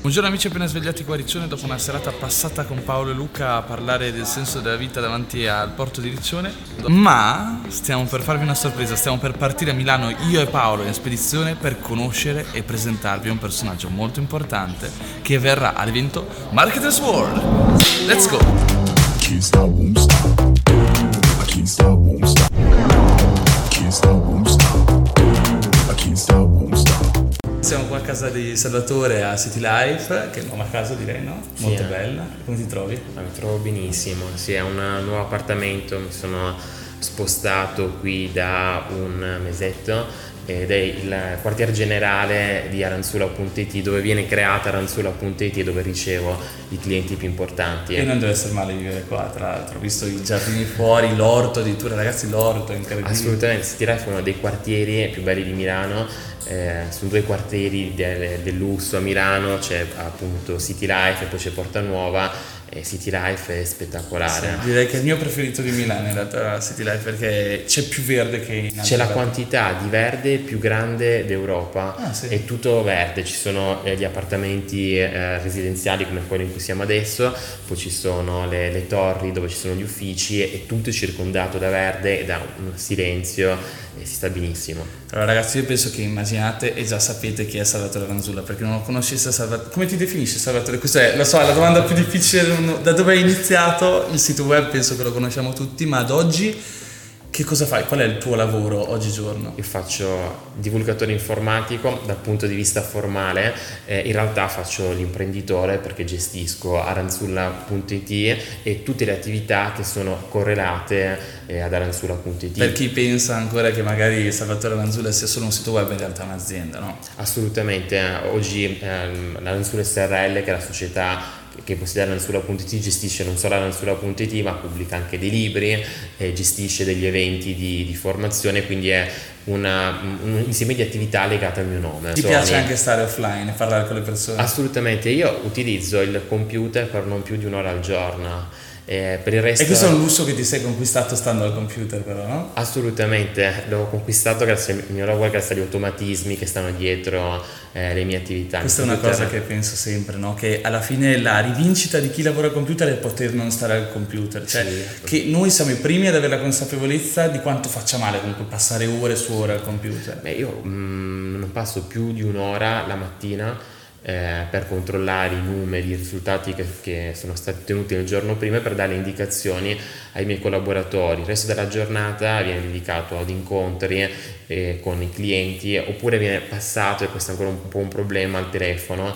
Buongiorno amici appena svegliati qua a Riccione dopo una serata passata con Paolo e Luca a parlare del senso della vita davanti al porto di Riccione. Ma stiamo per farvi una sorpresa, stiamo per partire a Milano io e Paolo in spedizione per conoscere e presentarvi un personaggio molto importante che verrà all'evento Marketers World. Let's go! Can't stop, won't stop. I can't stop, won't stop. Can't stop, won't stop. I can't stop, won't stop. Siamo qua a casa di Salvatore a City Life, che è nuova casa direi, no? Sì, Molto bella. Come ti trovi? Mi trovo benissimo, sì, è un nuovo appartamento, mi sono spostato qui da un mesetto ed è il quartier generale di Aranzulla.it, dove viene creata Aranzulla.it e dove ricevo i clienti più importanti. E non deve essere male vivere qua, tra l'altro, ho visto i giardini fuori, l'orto addirittura, ragazzi, l'orto è incredibile. Assolutamente, City Life è uno dei quartieri più belli di Milano. Sono due quartieri del lusso a Milano, c'è appunto City Life e poi c'è Porta Nuova. City Life è spettacolare. Sì, direi che è il mio preferito di Milano in realtà City Life, perché c'è più verde che in C'è la altre quantità di verde più grande d'Europa. sì. È tutto verde, ci sono gli appartamenti residenziali come quello in cui siamo adesso, poi ci sono le torri dove ci sono gli uffici e tutto è circondato da verde e da un silenzio e si sta benissimo. Allora ragazzi, io penso che immaginate e già sapete chi è Salvatore Aranzulla, perché non lo conoscesse Salvatore. Come ti definisci Salvatore? Questa è, lo so, è la domanda più difficile, da dove hai iniziato? Il sito web penso che lo conosciamo tutti, ma ad oggi che cosa fai? Qual è il tuo lavoro oggigiorno? Io faccio divulgatore informatico dal punto di vista formale, in realtà faccio l'imprenditore perché gestisco Aranzulla.it e tutte le attività che sono correlate ad Aranzulla.it. Per chi pensa ancora che magari Salvatore Aranzulla sia solo un sito web, in realtà è un'azienda, no? Assolutamente, oggi l'Aranzulla SRL, che è la società che possiede Aranzulla.it, gestisce non solo Aranzulla.it ma pubblica anche dei libri, gestisce degli eventi di formazione, quindi è un insieme di attività legate al mio nome. Ti piace anche stare offline e parlare con le persone? Assolutamente, io utilizzo il computer per non più di un'ora al giorno. Per il resto... E questo è un lusso che ti sei conquistato stando al computer però, no? Assolutamente, l'ho conquistato grazie al mio lavoro, grazie agli automatismi che stanno dietro le mie attività. Questa è una cosa che penso sempre, no? Che alla fine la rivincita di chi lavora al computer è poter non stare al computer, cioè sì, che noi siamo i primi ad avere la consapevolezza di quanto faccia male comunque passare ore su ore al computer. Beh, io non passo più di un'ora la mattina per controllare i numeri, i risultati che sono stati ottenuti il giorno prima, per dare indicazioni ai miei collaboratori. Il resto della giornata viene dedicato ad incontri con i clienti, oppure viene passato, e questo è ancora un po' un problema, al telefono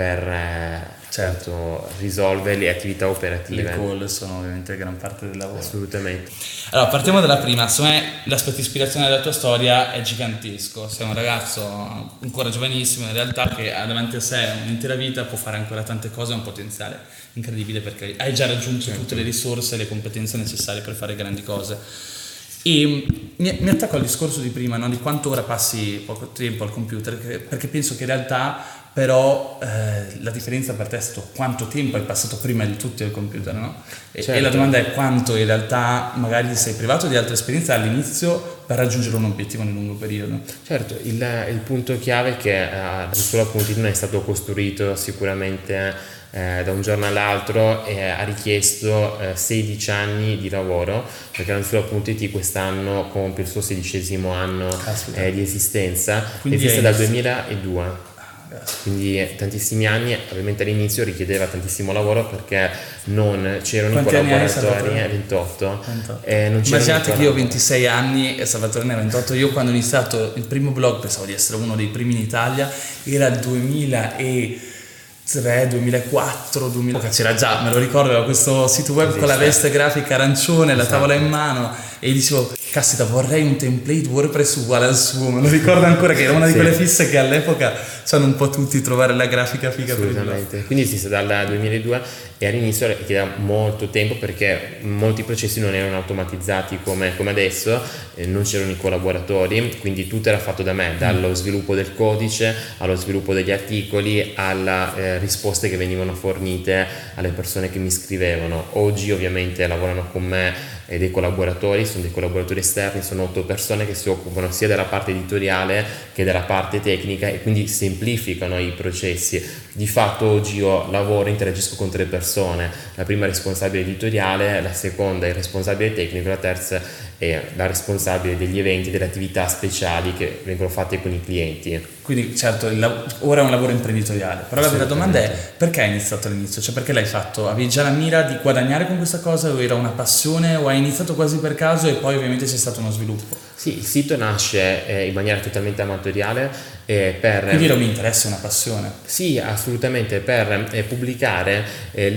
per certo risolvere le attività operative. Le call sono ovviamente gran parte del lavoro. Assolutamente. Allora partiamo dalla prima. Secondo me l'aspetto ispirazione della tua storia è gigantesco. Sei un ragazzo ancora giovanissimo in realtà, che ha davanti a sé un'intera vita, può fare ancora tante cose, ha un potenziale incredibile perché hai già raggiunto tutte le risorse e le competenze necessarie per fare grandi cose. E mi attacco al discorso di prima, no? Di quanto ora passi poco tempo al computer, perché penso che in realtà però la differenza per te è stato quanto tempo hai passato prima di tutti al computer, no? Certo. E la domanda è quanto in realtà magari ti sei privato di altre esperienze all'inizio per raggiungere un obiettivo nel lungo periodo. Certo, il punto chiave è che Aranzulla.it non è stato costruito sicuramente da un giorno all'altro, ha richiesto 16 anni di lavoro, perché Aranzulla.it quest'anno compie il suo 16° anno di esistenza. Quindi esiste dal 2002. Quindi tantissimi anni, ovviamente all'inizio richiedeva tantissimo lavoro perché non c'erano i collaboratori. 28. Immaginate che io ho 26 anni e Salvatore ne ha 28. Io quando ho iniziato il primo blog pensavo di essere uno dei primi in Italia, era il 2003, 2004, 2000. C'era già, me lo ricordo, aveva questo sito web con la veste grafica arancione, la tavola in mano, e dicevo caspita, vorrei un template WordPress uguale al suo. Me lo ricordo ancora che era una di quelle fisse che all'epoca c'hanno un po' tutti, trovare la grafica figa. Assolutamente. Quindi esiste dal 2002 e all'inizio richiedeva molto tempo perché molti processi non erano automatizzati come adesso, non c'erano i collaboratori, quindi tutto era fatto da me, dallo sviluppo del codice allo sviluppo degli articoli, alle risposte che venivano fornite alle persone che mi scrivevano. Oggi ovviamente lavorano con me dei collaboratori, sono dei collaboratori esterni, sono 8 persone che si occupano sia della parte editoriale che della parte tecnica e quindi semplificano i processi. Di fatto oggi io lavoro, interagisco con 3 persone, la prima è responsabile editoriale, la seconda è il responsabile tecnico, la terza è la responsabile degli eventi, delle attività speciali che vengono fatte con i clienti. Quindi certo, ora è un lavoro imprenditoriale, però la vera domanda è perché hai iniziato all'inizio? Cioè perché l'hai fatto? Avevi già la mira di guadagnare con questa cosa o era una passione o hai iniziato quasi per caso e poi ovviamente c'è stato uno sviluppo? Sì, il sito nasce in maniera totalmente amatoriale Quindi era un interesse, una passione? Sì, assolutamente, per pubblicare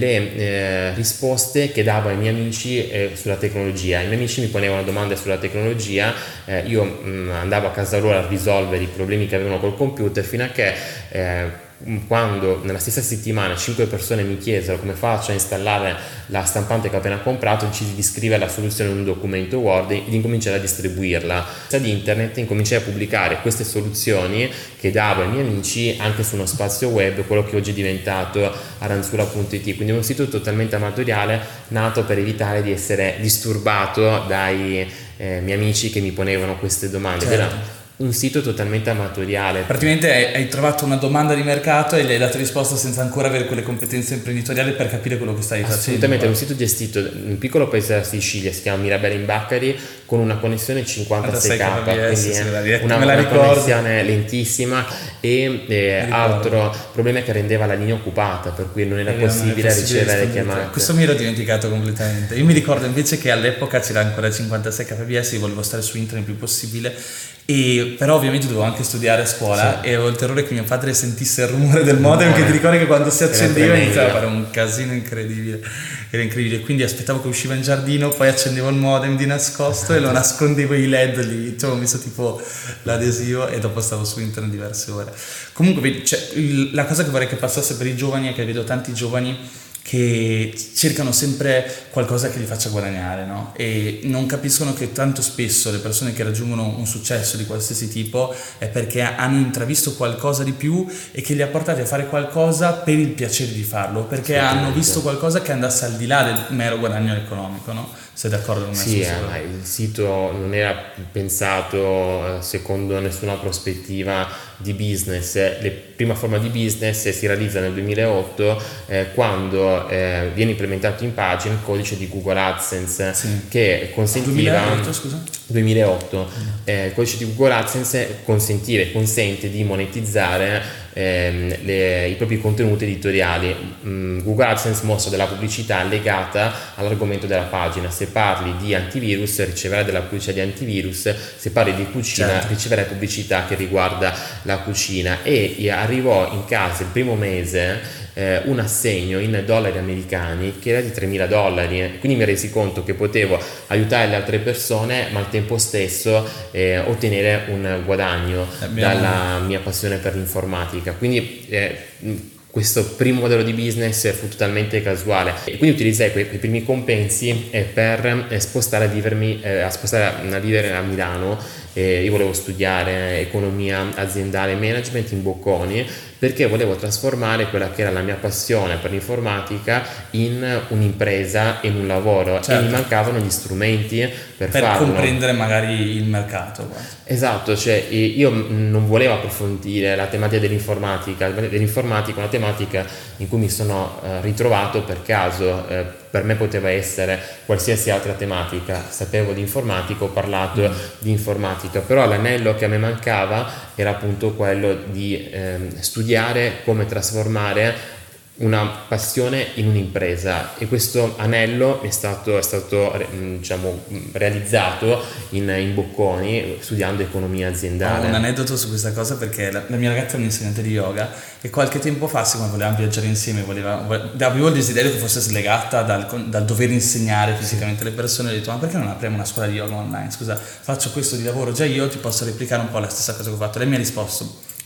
le risposte che davo ai miei amici sulla tecnologia. I miei amici mi ponevano domande sulla tecnologia, io andavo a casa loro a risolvere i problemi che avevano col computer fino a che quando nella stessa settimana 5 persone mi chiesero come faccio a installare la stampante che ho appena comprato, decisi di scrivere la soluzione in un documento Word e di incominciare a distribuirla. Ad internet incominciai a pubblicare queste soluzioni che davo ai miei amici anche su uno spazio web, quello che oggi è diventato aranzula.it, quindi un sito totalmente amatoriale nato per evitare di essere disturbato dai miei amici che mi ponevano queste domande. Certo. Un sito totalmente amatoriale. Praticamente hai trovato una domanda di mercato e gli hai dato risposta senza ancora avere quelle competenze imprenditoriali per capire quello che stai facendo. Assolutamente, è un sito gestito in un piccolo paese della Sicilia, si chiama Mirabella in Baccari, con una connessione 56K, quindi è una connessione lentissima e altro problema è che rendeva la linea occupata, per cui non era possibile ricevere chiamate. Questo mi ero dimenticato completamente. Io mi ricordo invece che all'epoca c'era ancora 56 kbps e volevo stare su internet il più possibile. Però ovviamente dovevo anche studiare a scuola e avevo il terrore che mio padre sentisse il rumore del modem, che ti ricordi che quando si accendeva iniziava a fare un casino incredibile, era incredibile, quindi aspettavo che usciva in giardino, poi accendevo il modem di nascosto e lo nascondevo i led lì, cioè ho messo tipo l'adesivo e dopo stavo su internet diverse ore. Comunque la cosa che vorrei che passasse per i giovani è che vedo tanti giovani che cercano sempre qualcosa che li faccia guadagnare, no? E non capiscono che tanto spesso le persone che raggiungono un successo di qualsiasi tipo è perché hanno intravisto qualcosa di più e che li ha portati a fare qualcosa per il piacere di farlo, perché hanno visto qualcosa che andasse al di là del mero guadagno economico, no? Sei d'accordo con me? Sì, il sito non era pensato secondo nessuna prospettiva di business. La prima forma di business si realizza nel 2008 quando viene implementato in pagina il codice di Google AdSense che consentiva 2008 il codice di Google AdSense consente di monetizzare i propri contenuti editoriali. Google AdSense mostra della pubblicità legata all'argomento della pagina. Se parli di antivirus riceverai della pubblicità di antivirus, se parli di cucina riceverai pubblicità che riguarda la cucina. E arrivò in casa il primo mese un assegno in dollari americani che era di $3.000, quindi mi resi conto che potevo aiutare le altre persone ma al tempo stesso ottenere un guadagno dalla mia passione per l'informatica. Quindi questo primo modello di business fu totalmente casuale e quindi utilizzai quei primi compensi per spostare a vivere a Milano. Io volevo studiare economia aziendale e management in Bocconi perché volevo trasformare quella che era la mia passione per l'informatica in un'impresa, in un lavoro e mi mancavano gli strumenti per farlo. Comprendere magari il mercato. Esatto, cioè io non volevo approfondire la tematica dell'informatica, una tematica in cui mi sono ritrovato per caso. Per me poteva essere qualsiasi altra tematica, sapevo di informatica, ho parlato di informatica, però l'anello che a me mancava era appunto quello di studiare come trasformare una passione in un'impresa e questo anello è stato diciamo, realizzato in Bocconi studiando economia aziendale. Ho un aneddoto su questa cosa perché la mia ragazza è un'insegnante di yoga e qualche tempo fa, quando volevamo viaggiare insieme, avevo il desiderio che fosse slegata dal dover insegnare fisicamente le persone. Ho detto: ma perché non apriamo una scuola di yoga online? Scusa, faccio questo di lavoro già io, ti posso replicare un po' la stessa cosa che ho fatto. Lei mi ha risposto: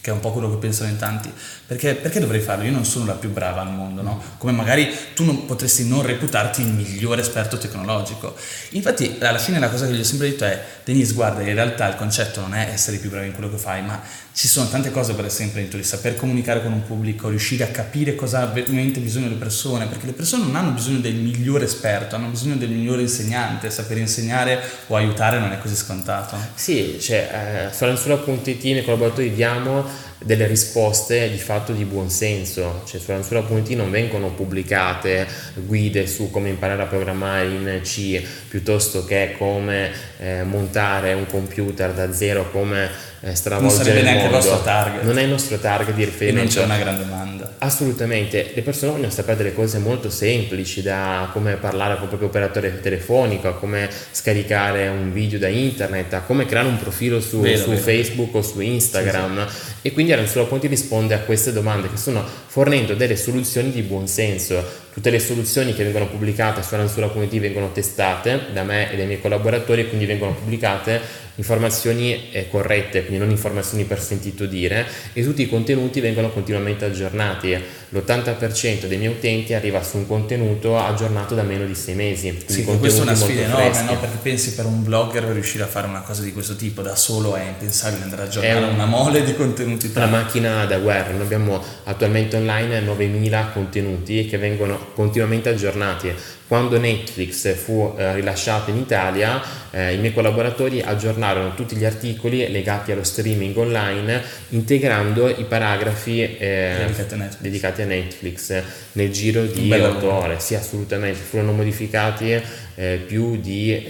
che è un po' quello che pensano in tanti, perché dovrei farlo? Io non sono la più brava al mondo, no? Come magari tu non potresti non reputarti il migliore esperto tecnologico. Infatti alla fine la cosa che gli ho sempre detto è: Denise, guarda, in realtà il concetto non è essere più bravi in quello che fai, ma ci sono tante cose per essere imprenditori, saper comunicare con un pubblico, riuscire a capire cosa ha veramente bisogno le persone, perché le persone non hanno bisogno del migliore esperto, hanno bisogno del migliore insegnante. Saper insegnare o aiutare non è così scontato. Sì, cioè, sull'Ansura.it nei collaboratori diamo delle risposte di fatto di buon senso, cioè su Ansura.it non vengono pubblicate guide su come imparare a programmare in C, piuttosto che come montare un computer da zero, come stravolgere il mondo. Non sarebbe neanche il nostro target. Non è il nostro target di riferimento. E non c'è una gran domanda. Assolutamente, le persone vogliono sapere delle cose molto semplici, da come parlare con il proprio operatore telefonico, a come scaricare un video da internet, a come creare un profilo su Facebook o su Instagram. Sì. E quindi Ansura.it risponde a queste domande, che sono fornendo delle soluzioni di buon senso. Tutte le soluzioni che vengono pubblicate su Ansura.it vengono testate da me e dai miei collaboratori, quindi vengono pubblicate informazioni corrette, quindi non informazioni per sentito dire, e tutti i contenuti vengono continuamente aggiornati. L'80% dei miei utenti arriva su un contenuto aggiornato da meno di 6 mesi. Sì, questa è una sfida enorme, no? Perché pensi, per un blogger riuscire a fare una cosa di questo tipo da solo è impensabile, andare a aggiornare una mole di contenuti. Una macchina da guerra. Noi abbiamo attualmente online 9.000 contenuti che vengono continuamente aggiornati. Quando Netflix fu rilasciato in Italia, i miei collaboratori aggiornarono tutti gli articoli legati allo streaming online, integrando i paragrafi dedicati a Netflix nel giro di 8 ore. Sì, assolutamente, furono modificati più di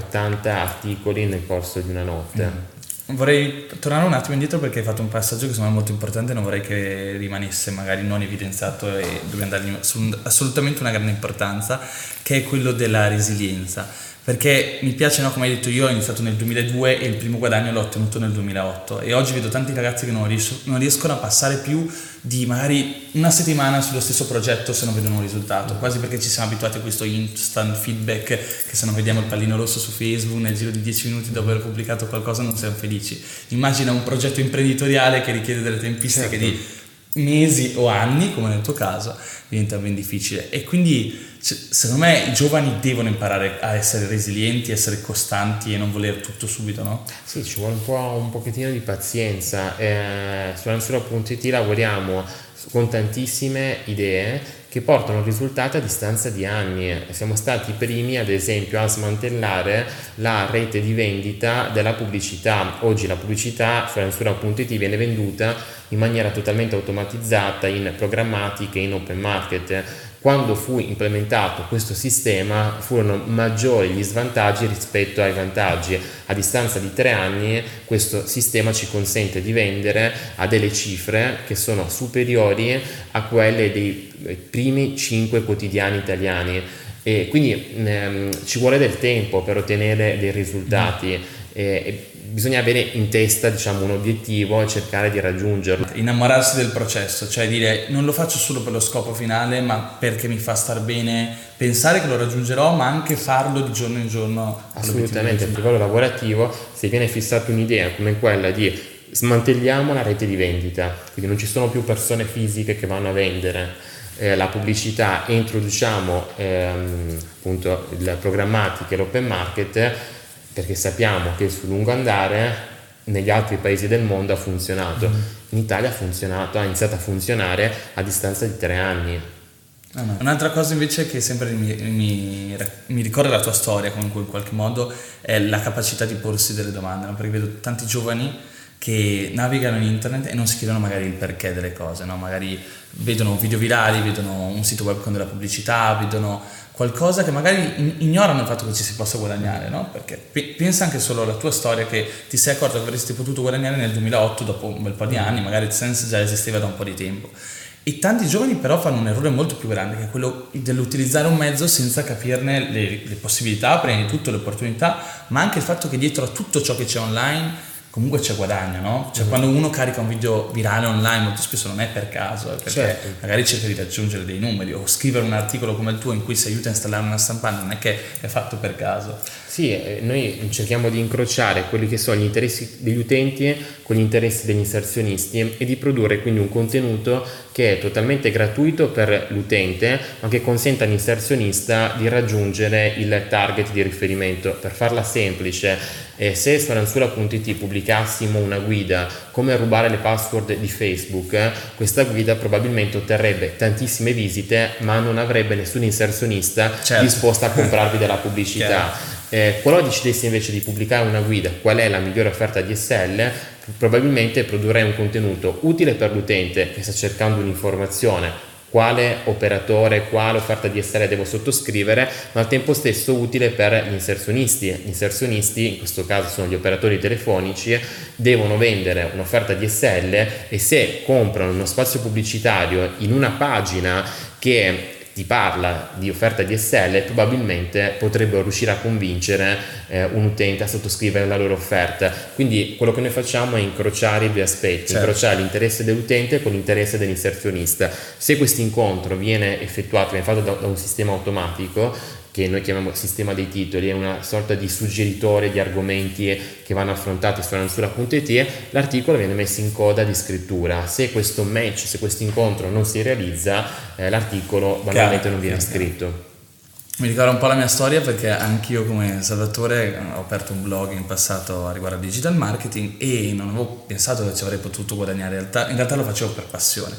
80 articoli nel corso di una notte. Vorrei tornare un attimo indietro, perché hai fatto un passaggio che secondo me è molto importante, non vorrei che rimanesse magari non evidenziato, e dobbiamo dargli assolutamente una grande importanza, che è quello della resilienza. Perché mi piace, no? Come hai detto, io ho iniziato nel 2002 e il primo guadagno l'ho ottenuto nel 2008, e oggi vedo tanti ragazzi che non riescono a passare più di magari una settimana sullo stesso progetto se non vedono un risultato, quasi perché ci siamo abituati a questo instant feedback, che se non vediamo il pallino rosso su Facebook nel giro di 10 minuti dopo aver pubblicato qualcosa non siamo felici. Immagina un progetto imprenditoriale che richiede delle tempistiche di mesi o anni, come nel tuo caso, diventa ben difficile. E quindi secondo me i giovani devono imparare a essere resilienti, essere costanti e non voler tutto subito, no? Sì, ci vuole un pochettino di pazienza. Su Ansura.it lavoriamo con tantissime idee che portano risultati a distanza di anni. Siamo stati i primi, ad esempio, a smantellare la rete di vendita della pubblicità. Oggi la pubblicità su Ansura.it viene venduta in maniera totalmente automatizzata in programmatica e in open market. Quando fu implementato questo sistema furono maggiori gli svantaggi rispetto ai vantaggi. A distanza di 3 anni questo sistema ci consente di vendere a delle cifre che sono superiori a quelle dei primi 5 quotidiani italiani, e quindi ci vuole del tempo per ottenere dei risultati. E bisogna avere in testa, diciamo, un obiettivo e cercare di raggiungerlo. Innamorarsi del processo, cioè dire: non lo faccio solo per lo scopo finale, ma perché mi fa star bene, pensare che lo raggiungerò, ma anche farlo di giorno in giorno. Assolutamente. A livello lavorativo, se viene fissata un'idea come quella di smantelliamo la rete di vendita, quindi non ci sono più persone fisiche che vanno a vendere la pubblicità, e introduciamo appunto il programmatica e l'open market, perché sappiamo che sul lungo andare negli altri paesi del mondo ha funzionato. In Italia ha iniziato a funzionare a distanza di 3 anni. Un'altra cosa invece che sempre mi ricorda la tua storia, comunque in qualche modo, è la capacità di porsi delle domande, no? Perché vedo tanti giovani che navigano in internet e non si chiedono magari il perché delle cose, no? Magari vedono video virali, vedono un sito web con della pubblicità, vedono qualcosa che magari ignorano il fatto che ci si possa guadagnare, no? Perché pensa anche solo alla tua storia, che ti sei accorto che avresti potuto guadagnare nel 2008 dopo un bel po' di anni, magari AdSense già esisteva da un po' di tempo. E tanti giovani però fanno un errore molto più grande, che è quello dell'utilizzare un mezzo senza capirne le possibilità, prima di tutto le opportunità, ma anche il fatto che dietro a tutto ciò che c'è online comunque c'è guadagno, no? Cioè quando uno carica un video virale online molto spesso non è per caso, perché magari cerca di raggiungere dei numeri, o scrivere un articolo come il tuo in cui si aiuta a installare una stampante non è che è fatto per caso. Sì, noi cerchiamo di incrociare quelli che sono gli interessi degli utenti con gli interessi degli inserzionisti e di produrre quindi un contenuto che è totalmente gratuito per l'utente, ma che consente all'inserzionista di raggiungere il target di riferimento. Per farla semplice, se su Aransura.it pubblicassimo una guida come rubare le password di Facebook, questa guida probabilmente otterrebbe tantissime visite, ma non avrebbe nessun inserzionista disposto a comprarvi della pubblicità. Qualora decidessi invece di pubblicare una guida, qual è la migliore offerta DSL, probabilmente produrrei un contenuto utile per l'utente che sta cercando un'informazione, quale operatore, quale offerta DSL devo sottoscrivere, ma al tempo stesso utile per gli inserzionisti. Gli inserzionisti, in questo caso sono gli operatori telefonici, devono vendere un'offerta DSL e se comprano uno spazio pubblicitario in una pagina che ti parla di offerta DSL, probabilmente potrebbero riuscire a convincere un utente a sottoscrivere la loro offerta. Quindi quello che noi facciamo è incrociare i due aspetti, incrociare l'interesse dell'utente con l'interesse dell'inserzionista. Se questo incontro viene effettuato, viene fatto da un sistema automatico che noi chiamiamo sistema dei titoli, è una sorta di suggeritore di argomenti che vanno affrontati su Aransura.it, l'articolo viene messo in coda di scrittura. Se questo match, se questo incontro non si realizza, l'articolo banalmente non viene scritto. Mi ricorda un po' la mia storia, perché anch'io come Salvatore ho aperto un blog in passato riguardo al digital marketing e non avevo pensato che ci avrei potuto guadagnare, in realtà lo facevo per passione.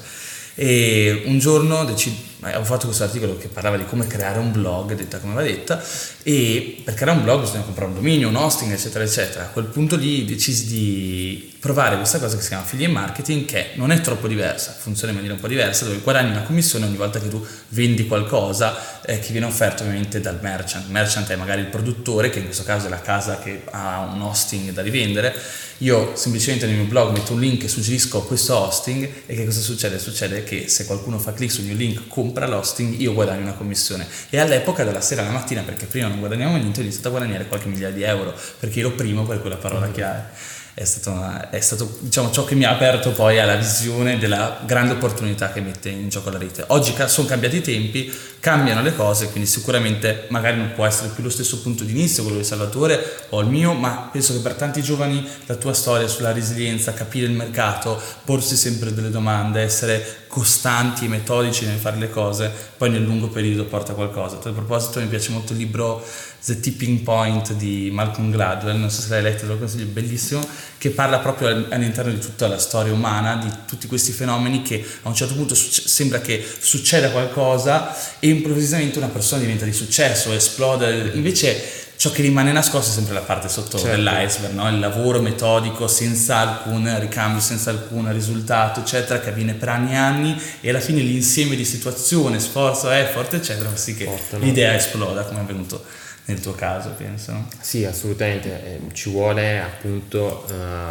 E un giorno avevo fatto questo articolo che parlava di come creare un blog, detta come va detta, e per creare un blog bisogna comprare un dominio, un hosting, eccetera eccetera. A quel punto lì decisi di provare questa cosa che si chiama affiliate marketing, che non è troppo diversa, funziona in maniera un po' diversa, dove guadagni una commissione ogni volta che tu vendi qualcosa che viene offerto ovviamente dal merchant. Il merchant è magari il produttore, che in questo caso è la casa che ha un hosting da rivendere. Io semplicemente nel mio blog metto un link e suggerisco questo hosting, e che cosa succede? Succede che se qualcuno fa click sul mio link, compra l'hosting, io guadagno una commissione. E all'epoca, dalla sera alla mattina, perché prima non guadagnavo niente, ho iniziato a guadagnare qualche migliaia di euro, perché ero primo per quella parola chiave. È stato diciamo ciò che mi ha aperto poi alla visione della grande opportunità che mette in gioco la rete. Oggi sono cambiati i tempi, cambiano le cose, quindi sicuramente magari non può essere più lo stesso punto di inizio, quello di Salvatore o il mio, ma penso che per tanti giovani la tua storia sulla resilienza, capire il mercato, porsi sempre delle domande, essere costanti e metodici nel fare le cose, poi nel lungo periodo porta a qualcosa. A tal proposito mi piace molto il libro The Tipping Point di Malcolm Gladwell, non so se l'hai letto, lo consiglio, bellissimo, che parla proprio all'interno di tutta la storia umana, di tutti questi fenomeni che a un certo punto sembra che succeda qualcosa e improvvisamente una persona diventa di successo, esplode, invece ciò che rimane nascosto è sempre la parte sotto dell'iceberg, no? Il lavoro metodico senza alcun ricambio, senza alcun risultato, eccetera, che avviene per anni e anni, e alla fine l'insieme di situazione, sforzo, effort, eccetera, fa sì che l'idea esploda, come è avvenuto nel tuo caso, penso. Sì, assolutamente, ci vuole appunto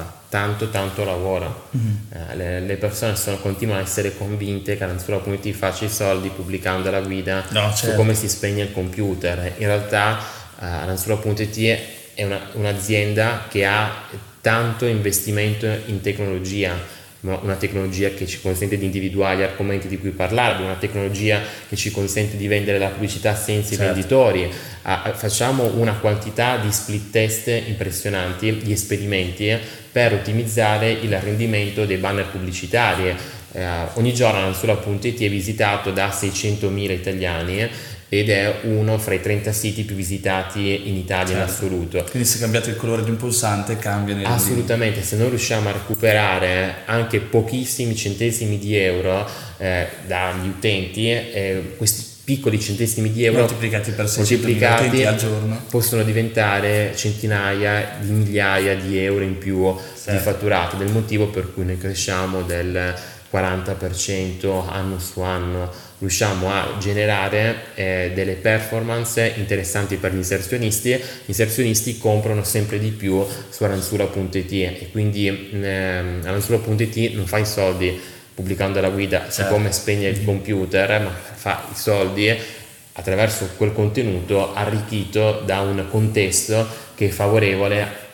tanto lavoro. Le persone continuano a essere convinte che Aransura.it faccia i soldi pubblicando la guida su come si spegne il computer. In realtà Aransura.it è un'azienda che ha tanto investimento in tecnologia, una tecnologia che ci consente di individuare gli argomenti di cui parlare, una tecnologia che ci consente di vendere la pubblicità senza i venditori. Facciamo una quantità di split test impressionanti, di esperimenti per ottimizzare il rendimento dei banner pubblicitari. Ogni giorno Aransura.it è visitato da 600.000 italiani ed è uno fra i 30 siti più visitati in Italia in assoluto. Quindi se cambiate il colore di un pulsante cambia assolutamente. Se noi riusciamo a recuperare anche pochissimi centesimi di euro dagli utenti, questi piccoli centesimi di euro moltiplicati per 600.000 utenti al giorno possono diventare centinaia di migliaia di euro in più di fatturato, del motivo per cui noi cresciamo del 40% anno su anno. Riusciamo a generare delle performance interessanti per gli inserzionisti comprano sempre di più su Aransura.it e quindi Aransura.it non fa i soldi pubblicando la guida su come spegnere il computer, ma fa i soldi attraverso quel contenuto arricchito da un contesto che è favorevole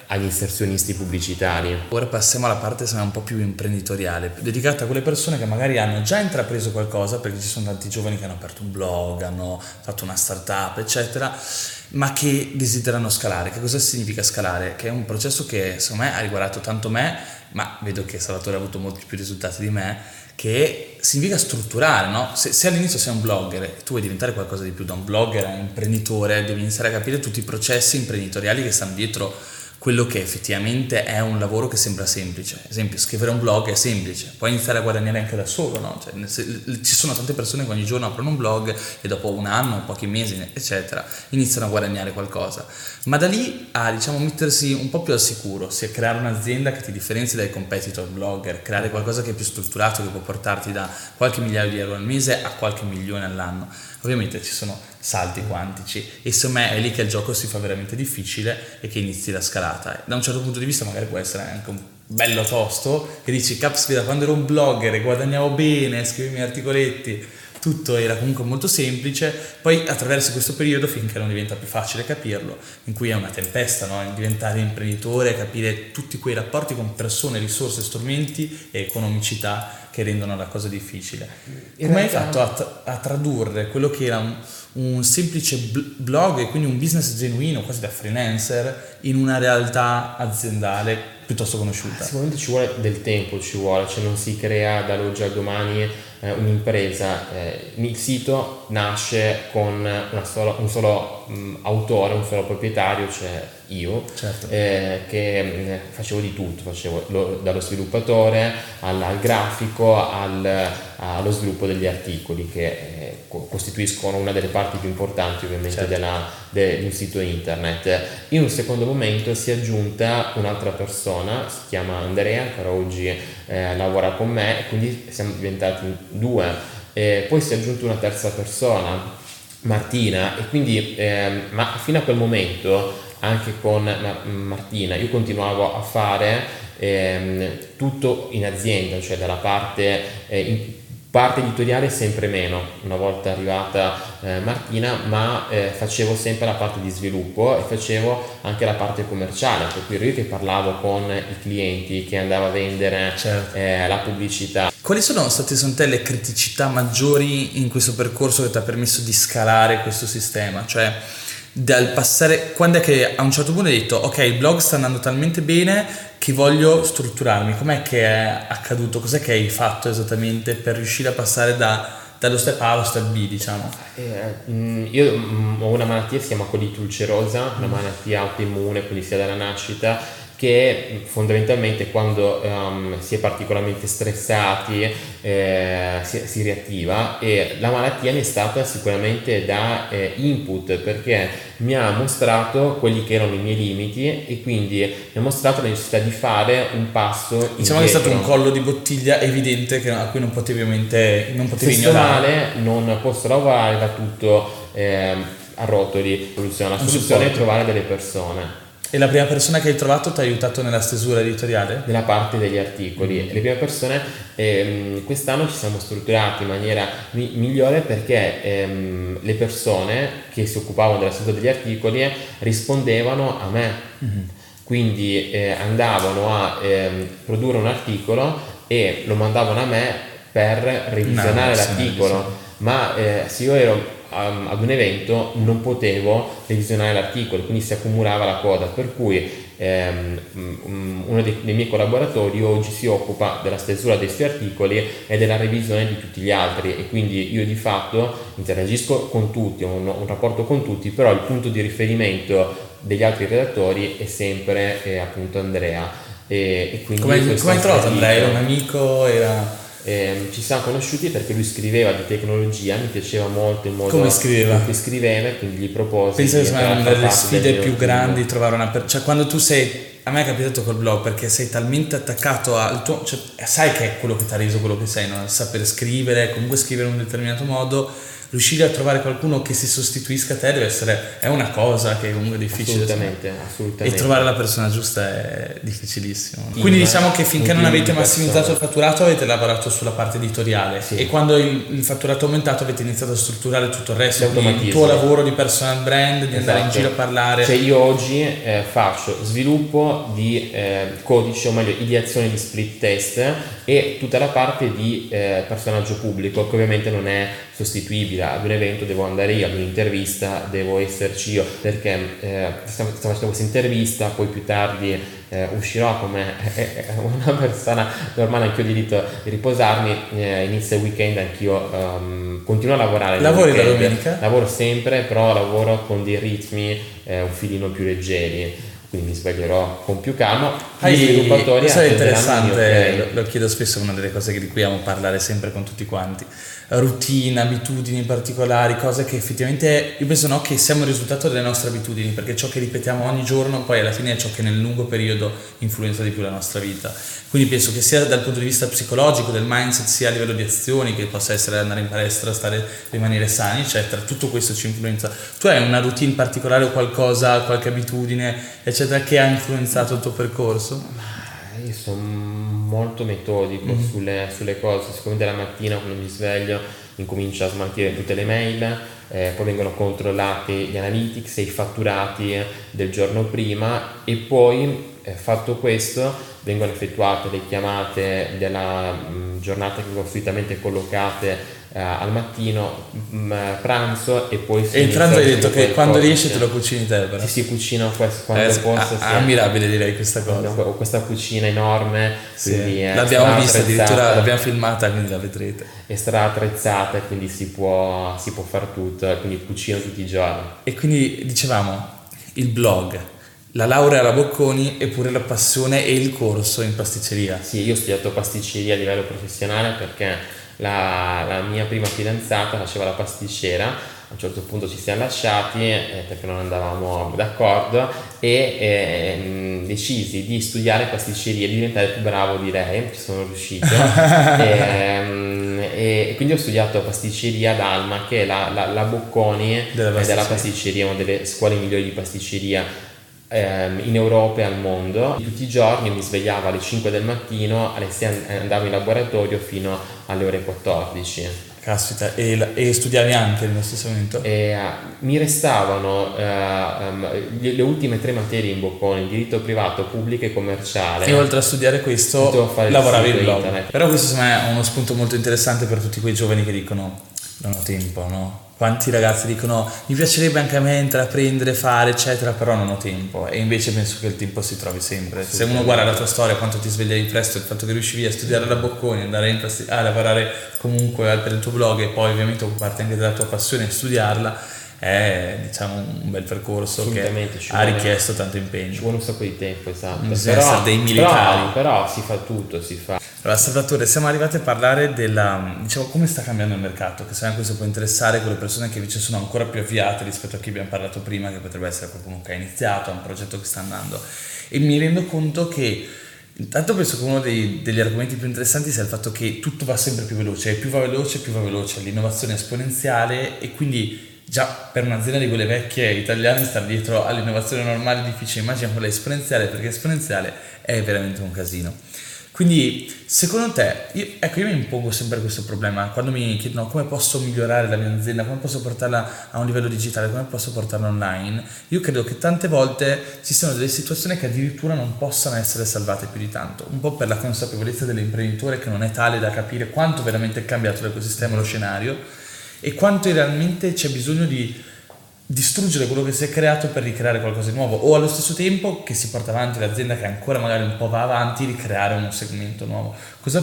agli inserzionisti pubblicitari. Ora passiamo alla parte un po' più imprenditoriale, dedicata a quelle persone che magari hanno già intrapreso qualcosa, perché ci sono tanti giovani che hanno aperto un blog, hanno fatto una startup, eccetera, ma che desiderano scalare. Che cosa significa scalare? Che è un processo che secondo me ha riguardato tanto me, ma vedo che Salvatore ha avuto molti più risultati di me, che significa strutturare, no? Se all'inizio sei un blogger e tu vuoi diventare qualcosa di più da un blogger a un imprenditore, devi iniziare a capire tutti i processi imprenditoriali che stanno dietro quello che effettivamente è un lavoro che sembra semplice. Ad esempio, scrivere un blog è semplice, puoi iniziare a guadagnare anche da solo, no? Ci sono tante persone che ogni giorno aprono un blog e dopo un anno, pochi mesi, eccetera, iniziano a guadagnare qualcosa. Ma da lì a, diciamo, mettersi un po' più al sicuro, sia creare un'azienda che ti differenzi dai competitor blogger, creare qualcosa che è più strutturato, che può portarti da qualche migliaio di euro al mese a qualche milione all'anno. Ovviamente ci sono salti quantici e secondo me è lì che il gioco si fa veramente difficile e che inizi la scalata. Da un certo punto di vista magari può essere anche un bello tosto, che dici caspita, quando ero un blogger e guadagnavo bene, scrivevo i miei articoletti, tutto era comunque molto semplice. Poi attraverso questo periodo, finché non diventa più facile capirlo, in cui è una tempesta, no? Diventare imprenditore, capire tutti quei rapporti con persone, risorse, strumenti e economicità che rendono la cosa difficile. Come hai fatto a tradurre quello che era un semplice blog e quindi un business genuino, quasi da freelancer, in una realtà aziendale piuttosto conosciuta? Sicuramente ci vuole del tempo, cioè non si crea dall'oggi al domani un'impresa. Il sito nasce con un solo autore, un solo proprietario, cioè io, certo. Che facevo di tutto, dallo sviluppatore al grafico allo sviluppo degli articoli, che costituiscono una delle parti più importanti ovviamente, certo, di un sito internet. In un secondo momento si è aggiunta un'altra persona, si chiama Andrea, che oggi lavora con me, e quindi siamo diventati due. Poi si è aggiunta una terza persona, Martina, e quindi ma fino a quel momento anche con Martina io continuavo a fare tutto in azienda, cioè dalla parte editoriale sempre meno, una volta arrivata Martina, ma facevo sempre la parte di sviluppo e facevo anche la parte commerciale, per cui ero io che parlavo con i clienti, che andavo a vendere, certo, la pubblicità. Quali sono state secondo te le criticità maggiori in questo percorso che ti ha permesso di scalare questo sistema? Cioè, dal passare, quando è che a un certo punto hai detto ok, il blog sta andando talmente bene che voglio strutturarmi? Com'è che è accaduto? Cos'è che hai fatto esattamente per riuscire a passare dallo step A allo step B, diciamo? Io ho una malattia, si chiama colite ulcerosa, una malattia autoimmune, quindi sia dalla nascita, che fondamentalmente quando si è particolarmente stressati si riattiva, e la malattia mi è stata sicuramente da input, perché mi ha mostrato quelli che erano i miei limiti e quindi mi ha mostrato la necessità di fare un passo indietro. Diciamo che è stato un collo di bottiglia evidente a cui non potevi ignorare. Se male non posso lavorare, va tutto a rotoli. La soluzione è trovare delle persone. E la prima persona che hai trovato ti ha aiutato nella stesura editoriale? Nella parte degli articoli. Le prime persone, quest'anno ci siamo strutturati in maniera migliore, perché le persone che si occupavano della stesura degli articoli rispondevano a me. Quindi andavano a produrre un articolo e lo mandavano a me per revisionare l'articolo. Ma se io ero ad un evento non potevo revisionare l'articolo, quindi si accumulava la coda, per cui uno dei miei collaboratori oggi si occupa della stesura dei suoi articoli e della revisione di tutti gli altri, e quindi io di fatto interagisco con tutti, ho un rapporto con tutti, però il punto di riferimento degli altri redattori è sempre appunto Andrea. E quindi come hai trovato Andrea? Era un amico? Ci siamo conosciuti perché lui scriveva di tecnologia, mi piaceva molto il modo come scriveva, quindi gli proposi. Penso che sia una delle sfide più grandi, trovare cioè quando tu sei, a me è capitato col blog, perché sei talmente attaccato al tuo, cioè sai che è quello che ti ha reso quello che sei, no? Sapere scrivere, comunque scrivere in un determinato modo, riuscire a trovare qualcuno che si sostituisca a te è una cosa che comunque è difficile. Assolutamente. E trovare la persona giusta è difficilissimo. Quindi diciamo che finché non avete massimizzato il fatturato avete lavorato sulla parte editoriale, e quando il fatturato è aumentato avete iniziato a strutturare tutto il resto, quindi il tuo lavoro di personal brand, di andare in giro a parlare. Cioè io oggi faccio sviluppo di codice, o meglio ideazione di split test, e tutta la parte di personaggio pubblico, che ovviamente non è sostituibile. Ad un evento devo andare io, ad un'intervista devo esserci io, perché sto facendo questa intervista, poi più tardi uscirò come una persona normale, anch'io ho diritto di riposarmi, inizia il weekend, anch'io continuo a lavorare. Lavori la domenica? Lavoro sempre, però lavoro con dei ritmi un filino più leggeri, quindi mi sveglierò con più calma. Gli sviluppatori, questo è interessante, lo chiedo spesso, è una delle cose di cui amo parlare sempre con tutti quanti. Routine, abitudini particolari, cose che effettivamente io penso che siamo il risultato delle nostre abitudini, perché ciò che ripetiamo ogni giorno poi alla fine è ciò che nel lungo periodo influenza di più la nostra vita. Quindi penso che sia dal punto di vista psicologico, del mindset, sia a livello di azioni, che possa essere andare in palestra, rimanere sani, eccetera, tutto questo ci influenza. Tu hai una routine particolare o qualcosa, qualche abitudine, eccetera, che ha influenzato il tuo percorso? Io sono molto metodico sulle cose. Sicuramente la mattina quando mi sveglio incomincio a smaltire tutte le mail, poi vengono controllati gli analytics e i fatturati del giorno prima, e poi fatto questo vengono effettuate le chiamate della giornata che ho solitamente collocate al mattino, pranzo, e poi e entrando hai detto che quando riesci te lo cucini te, però. Si cucina quando posso. Ammirabile, direi, questa cosa. Ho questa cucina enorme, quindi l'abbiamo vista, addirittura l'abbiamo filmata, quindi la vedrete. È straattrezzata, quindi si può fare tutto, quindi cucino tutti i giorni. E quindi dicevamo il blog, la laurea alla Bocconi, eppure la passione e il corso in pasticceria. Sì, io ho studiato pasticceria a livello professionale perché la mia prima fidanzata faceva la pasticcera. A un certo punto ci siamo lasciati perché non andavamo d'accordo, e decisi di studiare pasticceria e diventare più bravo di lei. Ci sono riuscito. E quindi ho studiato pasticceria ad Alma, che è la Bocconi della pasticceria, una delle scuole migliori di pasticceria in Europa e al mondo. Tutti i giorni mi svegliavo alle 5 del mattino, alle 6 andavo in laboratorio fino alle ore 14. Caspita, e studiavi anche nello stesso momento? Mi restavano le ultime 3 materie in Bocconi: diritto privato, pubblico e commerciale. E oltre a studiare questo lavoravi in blog. Però questo secondo me è uno spunto molto interessante per tutti quei giovani che dicono non ho tempo, no? Quanti ragazzi dicono mi piacerebbe anche a me intraprendere, fare eccetera, però non ho tempo. E invece penso che il tempo si trovi sempre. Se uno guarda la tua storia, quanto ti svegliavi presto, il fatto che riuscivi a studiare alla Bocconi, andare a lavorare comunque per il tuo blog, e poi ovviamente occuparti anche della tua passione e studiarla, è diciamo un bel percorso che ha richiesto tanto impegno. Ci vuole un sacco di tempo, esatto. Bisogna essere dei militari. Però si fa tutto, si fa. Allora, Salvatore, siamo arrivati a parlare della, diciamo, come sta cambiando il mercato, che se anche questo può interessare quelle persone che invece sono ancora più avviate rispetto a chi abbiamo parlato prima, che potrebbe essere qualcuno che ha iniziato, ha un progetto che sta andando. E mi rendo conto che intanto penso che uno degli argomenti più interessanti sia il fatto che tutto va sempre più veloce, e più va veloce, l'innovazione è esponenziale, e quindi già per un'azienda di quelle vecchie italiane stare dietro all'innovazione normale è difficile, immagina quella esponenziale, perché esponenziale è veramente un casino. Quindi secondo te, io mi impongo sempre questo problema quando mi chiedono come posso migliorare la mia azienda, come posso portarla a un livello digitale, come posso portarla online. Io credo che tante volte ci siano delle situazioni che addirittura non possano essere salvate più di tanto, un po' per la consapevolezza dell'imprenditore, che non è tale da capire quanto veramente è cambiato l'ecosistema e lo scenario, e quanto realmente c'è bisogno di distruggere quello che si è creato per ricreare qualcosa di nuovo, o allo stesso tempo che si porta avanti l'azienda che ancora magari un po' va avanti, ricreare un segmento nuovo.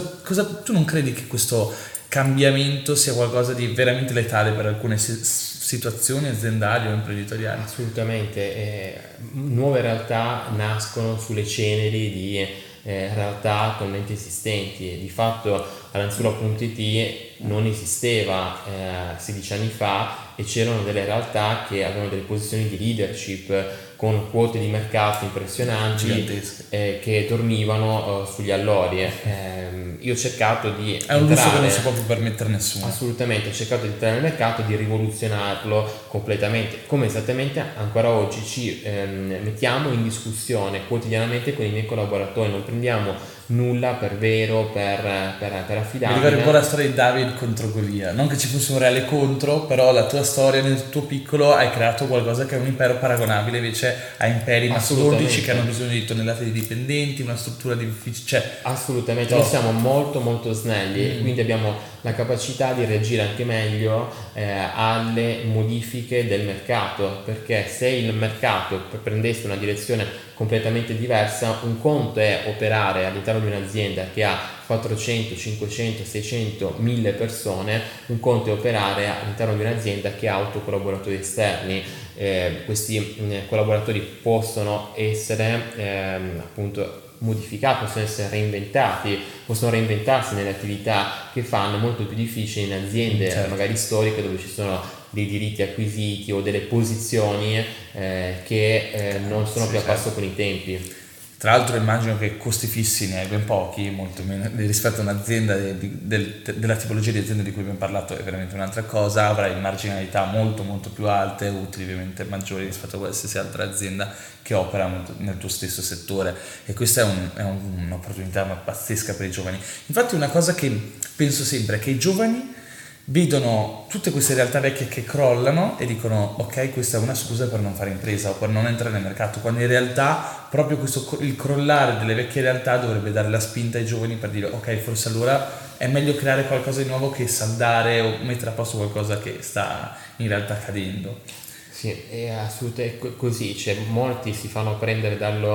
Tu non credi che questo cambiamento sia qualcosa di veramente letale per alcune situazioni aziendali o imprenditoriali? Assolutamente. Nuove realtà nascono sulle ceneri di realtà attualmente esistenti. Di fatto Aranzulla.it non esisteva 16 anni fa, e c'erano delle realtà che avevano delle posizioni di leadership con quote di mercato impressionanti, che dormivano sugli allori. Io ho cercato di è un lusso che non si può più permettere nessuno. Assolutamente, ho cercato di entrare nel mercato, di rivoluzionarlo completamente, come esattamente ancora oggi ci mettiamo in discussione quotidianamente con i miei collaboratori, non prendiamo nulla per vero, per affidabile. Mi ricordo un po' la storia di David contro Golia, non che ci fosse un reale contro, però la tua storia nel tuo piccolo hai creato qualcosa che è un impero paragonabile invece a imperi mastodontici che hanno bisogno di tonnellate di dipendenti, una struttura difficile. Assolutamente, noi siamo molto molto snelli, quindi abbiamo la capacità di reagire anche meglio alle modifiche del mercato, perché se il mercato prendesse una direzione completamente diversa, un conto è operare all'interno di un'azienda che ha 400, 500, 600, 1000 persone, un conto è operare all'interno di un'azienda che ha 8 collaboratori esterni. Questi collaboratori possono essere appunto modificati, possono essere reinventati, possono reinventarsi nelle attività che fanno, molto più difficili in aziende magari storiche dove ci sono dei diritti acquisiti o delle posizioni che non sono più a passo con i tempi. Tra l'altro immagino che costi fissi ne hai ben pochi, molto meno rispetto a un'azienda della tipologia di azienda di cui abbiamo parlato, è veramente un'altra cosa, avrai marginalità molto molto più alte, utili ovviamente maggiori rispetto a qualsiasi altra azienda che opera nel tuo stesso settore, e questa è un'opportunità pazzesca per i giovani. Infatti una cosa che penso sempre è che i giovani vedono tutte queste realtà vecchie che crollano e dicono ok, questa è una scusa per non fare impresa o per non entrare nel mercato, quando in realtà proprio il crollare delle vecchie realtà dovrebbe dare la spinta ai giovani per dire ok, forse allora è meglio creare qualcosa di nuovo che saldare o mettere a posto qualcosa che sta in realtà cadendo. Sì, è assolutamente così, cioè molti si fanno prendere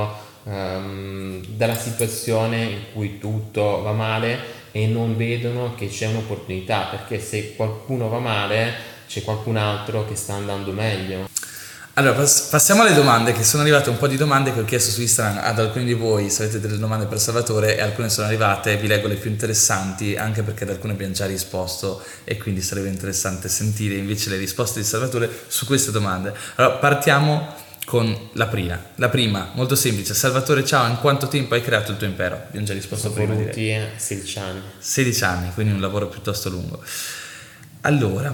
dalla situazione in cui tutto va male e non vedono che c'è un'opportunità, perché se qualcuno va male c'è qualcun altro che sta andando meglio. Allora passiamo alle domande, che sono arrivate un po' di domande che ho chiesto su Instagram ad alcuni di voi se avete delle domande per Salvatore, e alcune sono arrivate, vi leggo le più interessanti anche perché ad alcune abbiamo già risposto e quindi sarebbe interessante sentire invece le risposte di Salvatore su queste domande. Allora partiamo con la prima, molto semplice. Salvatore, ciao, in quanto tempo hai creato il tuo impero? Abbiamo già risposto prima. Sono voluti 16 anni. 16 anni, quindi un lavoro piuttosto lungo. Allora,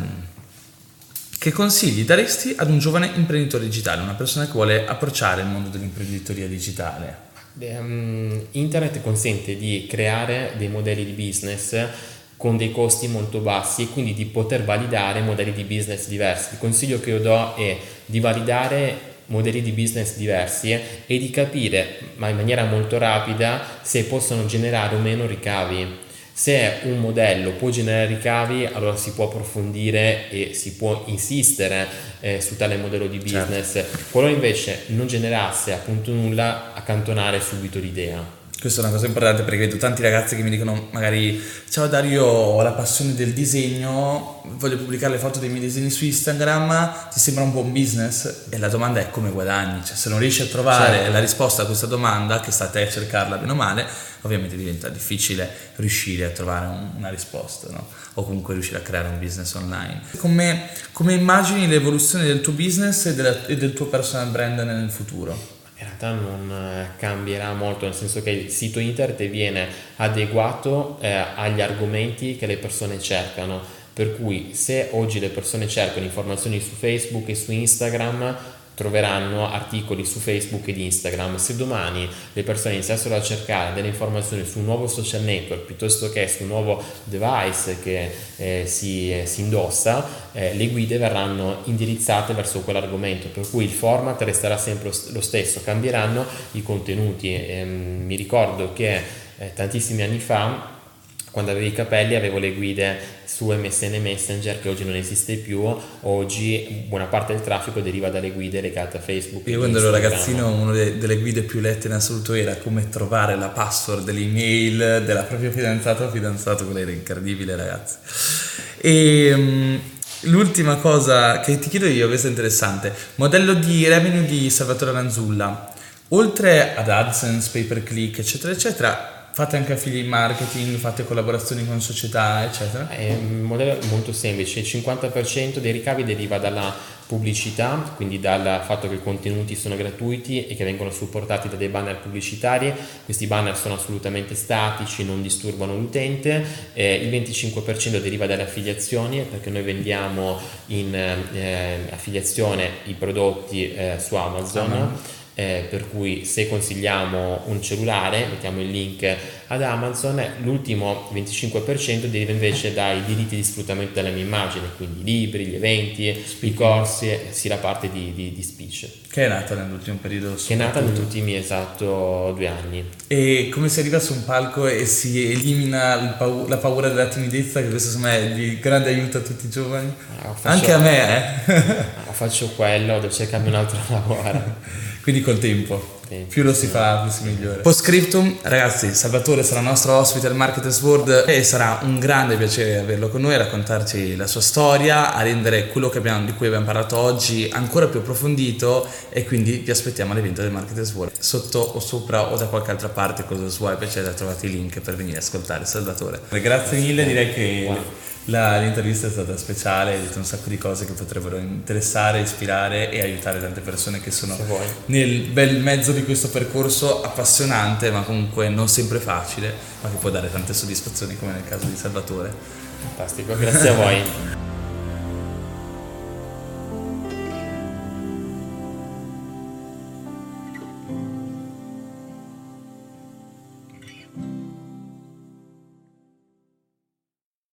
che consigli daresti ad un giovane imprenditore digitale, una persona che vuole approcciare il mondo dell'imprenditoria digitale? Internet consente di creare dei modelli di business con dei costi molto bassi e quindi di poter validare modelli di business diversi. Il consiglio che io do è di validare modelli di business diversi e di capire, ma in maniera molto rapida, se possono generare o meno ricavi. Se un modello può generare ricavi, allora si può approfondire e si può insistere su tale modello di business. Qualora invece non generasse appunto nulla, accantonare subito l'idea. Questa è una cosa importante perché vedo tanti ragazzi che mi dicono magari ciao Dario, ho la passione del disegno, voglio pubblicare le foto dei miei disegni su Instagram, ti sembra un buon business? E la domanda è come guadagni, cioè se non riesci a trovare la risposta a questa domanda, che sta a te a cercarla bene o male, ovviamente diventa difficile riuscire a trovare una risposta, no? O comunque riuscire a creare un business online. Come immagini l'evoluzione del tuo business e del tuo personal brand nel futuro? In realtà non cambierà molto, nel senso che il sito internet viene adeguato agli argomenti che le persone cercano, per cui se oggi le persone cercano informazioni su Facebook e su Instagram, troveranno articoli su Facebook ed Instagram. Se domani le persone iniziassero a cercare delle informazioni su un nuovo social network piuttosto che su un nuovo device che si indossa, le guide verranno indirizzate verso quell'argomento, per cui il format resterà sempre lo stesso, cambieranno i contenuti. Mi ricordo che tantissimi anni fa, quando avevo i capelli, avevo le guide su MSN Messenger, che oggi non esiste più. Oggi buona parte del traffico deriva dalle guide legate a Facebook. Io quando ero ragazzino una delle guide più lette in assoluto era come trovare la password dell'email della propria fidanzata o fidanzato. Quello era incredibile, ragazzi. E l'ultima cosa che ti chiedo io, questo è interessante, modello di revenue di Salvatore Lanzulla. Oltre ad AdSense, pay per click, eccetera eccetera, fate anche affiliate marketing, fate collaborazioni con società, eccetera? È un modello molto semplice, il 50% dei ricavi deriva dalla pubblicità, quindi dal fatto che i contenuti sono gratuiti e che vengono supportati da dei banner pubblicitari. Questi banner sono assolutamente statici, non disturbano l'utente. Il 25% deriva dalle affiliazioni, perché noi vendiamo in affiliazione i prodotti su Amazon. Per cui se consigliamo un cellulare, mettiamo il link ad Amazon. L'ultimo 25% deriva invece dai diritti di sfruttamento della mia immagine, quindi i libri, gli eventi, i corsi, sì, la parte di speech. Che è nata nell'ultimo periodo? Che è nata negli ultimi 2 anni. E come si arriva su un palco e si elimina la paura della timidezza, che questo secondo me è di grande aiuto a tutti i giovani? Anche a me, Faccio quello, devo cercarmi un altro lavoro. Quindi col tempo, più lo si fa, più si migliora. Post scriptum, ragazzi, Salvatore sarà nostro ospite al Marketers World e sarà un grande piacere averlo con noi, a raccontarci la sua storia, a rendere quello di cui abbiamo parlato oggi ancora più approfondito, e quindi vi aspettiamo all'evento del Marketers World. Sotto o sopra o da qualche altra parte, cosa swipe, eccetera, trovate i link per venire a ascoltare Salvatore. Grazie mille, direi che l'intervista è stata speciale, hai detto un sacco di cose che potrebbero interessare, ispirare e aiutare tante persone che sono nel bel mezzo di questo percorso appassionante, ma comunque non sempre facile, ma che può dare tante soddisfazioni, come nel caso di Salvatore. Fantastico, grazie a voi.